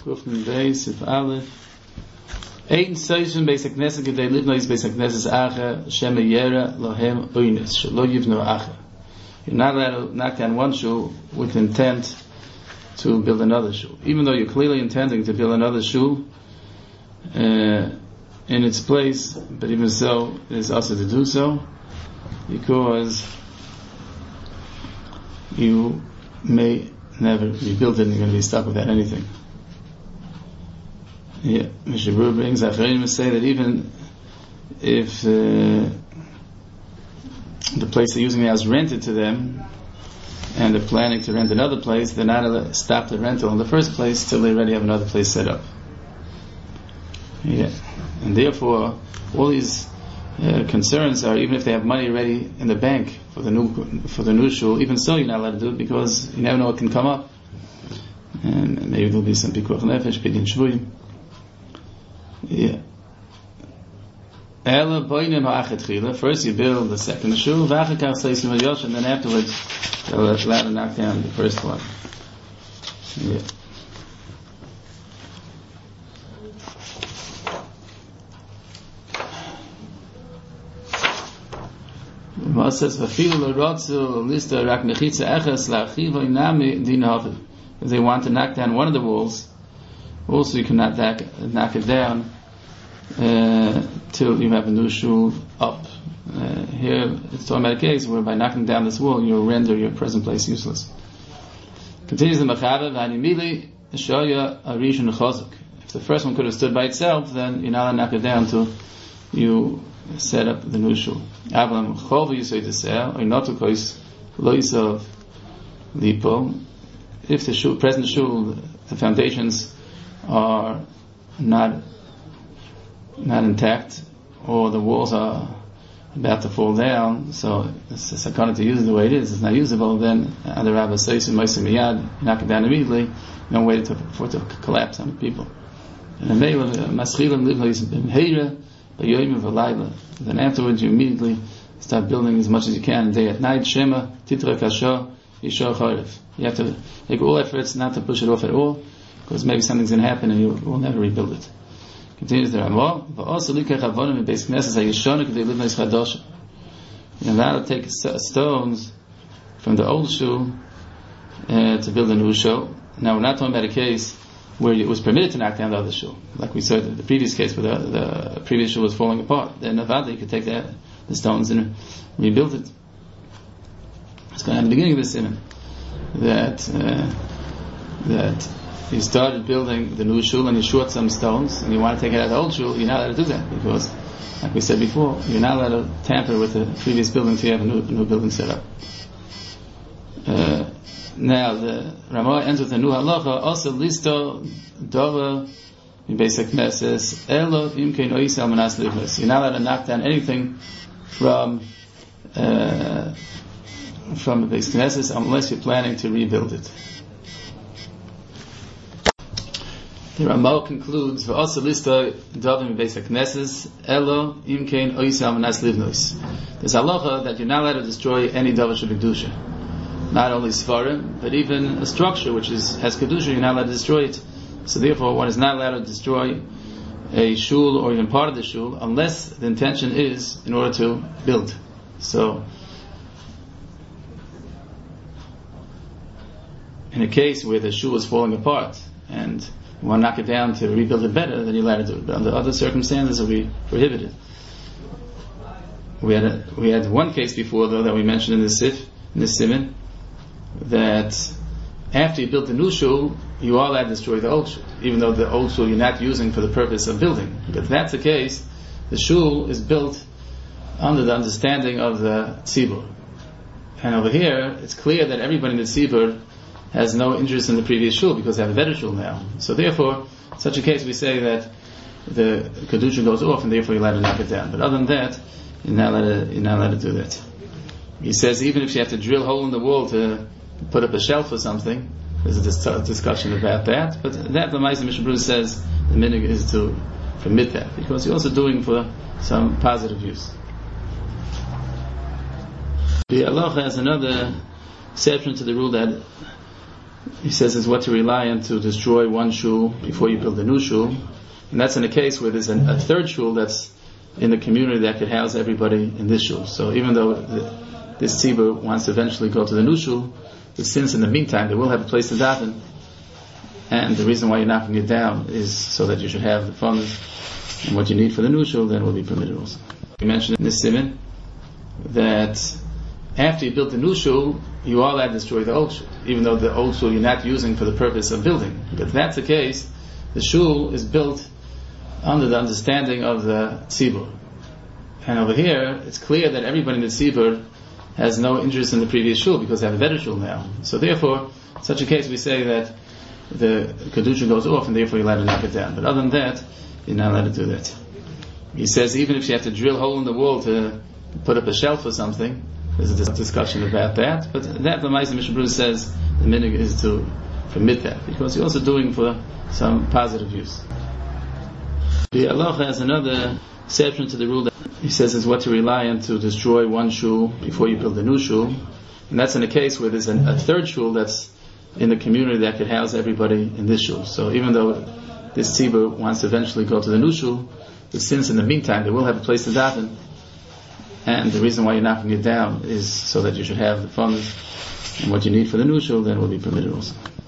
Kufnin Beis, If Aleph. Ein Seishon Beis HaKnesset Gedei Livnois Beis HaKnesset Acha Shema Yera Lohem Oynis Shelo Yivnu Acha. You're not allowed to knock down one shul with intent to build another shul, even though you're clearly intending to build another shul in its place. But even so, it is also to do so because you may never rebuild it and you're going to be stuck without anything. Yeah, Mr. Brewer brings Acharim say that even if the place they're using now is rented to them and they're planning to rent another place, they're not allowed to stop the rental in the first place till they already have another place set up. Yeah, and therefore all these concerns are, even if they have money ready in the bank for the new shul, even so you're not allowed to do it because you never know what can come up, and maybe there'll be some pikuach nefesh, pidyon shvuyim. Yeah. First you build the second shul, and then afterwards you're allowed to knock down the first one. Yeah. It says, if they want to knock down one of the walls, also you cannot knock it down till you have a new shul up. Here it's talking about a case where by knocking down this wall you render your present place useless. Continues the Mechaber, if the first one could have stood by itself, then you're not allowed to knock it down till you set up the new shul. If the present shul, the foundations are not intact, or the walls are about to fall down, so it's a sakana to use it the way it is, it's not usable, then the Rabbi says, knock it down immediately, you don't wait for it to collapse on people. And then afterwards you immediately start building as much as you can, day at night. Shema titra kasha yishor charif. You have to make all efforts not to push it off at all, because maybe something's going to happen and you will never rebuild it. Continues the Ramah. You're allowed to take stones from the old shul to build a new shul. Now we're not talking about a case where it was permitted to knock down the other shul, like we said in the previous case where the previous shul was falling apart. Then Nevada, you could take the stones and rebuild it. It's going to have the beginning of the simon that you started building the new shul and you short some stones and you want to take it out of the old shul. You're not allowed to do that because, like we said before, you're not allowed to tamper with the previous building until you have a new building set up. Now the Ramah ends with a new halacha. Also, listo dova in basic knesses elo imkein oisel manas livnes. You're not allowed to knock down anything from the basic knesses unless you're planning to rebuild it. The Ramah concludes for also listo dova in basic knesses elo imkein oisel manas livnos. There's halacha that you're not allowed to destroy any davar shebekdusha. Not only Svarim, but even a structure which has Kedusha, you're not allowed to destroy it. So therefore, one is not allowed to destroy a shul or even part of the shul unless the intention is in order to build. So, in a case where the shul is falling apart and you want to knock it down to rebuild it better, then you're allowed to do it. But under other circumstances, it will be prohibited. We had one case before, though, that we mentioned in the Siman, that after you built the new shul, you are allowed to destroy the old shul, even though the old shul you're not using for the purpose of building. But if that's the case, the shul is built under the understanding of the tzibur. And over here, it's clear that everybody in the tzibur has no interest in the previous shul because they have a better shul now. So therefore, in such a case, we say that the kedusha goes off, and therefore you're allowed to knock it down. But other than that, you're not allowed to do that. He says even if you have to drill a hole in the wall to put up a shelf or something, there's a discussion about that. But that, the Ma'aseh Mishnah Berurah says, the minhag is to permit that because you're also doing for some positive use. The halacha has another exception to the rule that he says, is what to rely on to destroy one shul before you build a new shul. And that's in a case where there's a third shul that's in the community that could house everybody in this shul. So even though this tzibur wants to eventually go to the new shul, but since in the meantime they will have a place to daven, and the reason why you're knocking it down is so that you should have the funds and what you need for the new shul, then will be permitted also. We mentioned in this siman that after you build the new shul, you are allowed to destroy the old shul, even though the old shul you're not using for the purpose of building. But if that's the case, the shul is built under the understanding of the tzibur. And over here, it's clear that everybody in the tzibur has no interest in the previous shul because they have a better shul now. So therefore, in such a case, we say that the kedusha goes off, and therefore you're allowed to knock it down. But other than that, you're not allowed to do that. He says even if you have to drill a hole in the wall to put up a shelf or something, there's a discussion about that. But that, the Ma'aseh Mishnah Berurah says, the minhag is to permit that, because you're also doing for some positive use. The halacha has another exception to the rule that he says is what to rely on to destroy one shul before you build a new shul. And that's in a case where there's a third shul that's in the community that could house everybody in this shul. So even though this tzibur wants to eventually go to the new shul, but since in the meantime they will have a place to daven, and the reason why you're knocking it down is so that you should have the funds and what you need for the new shul, then will be permitted also.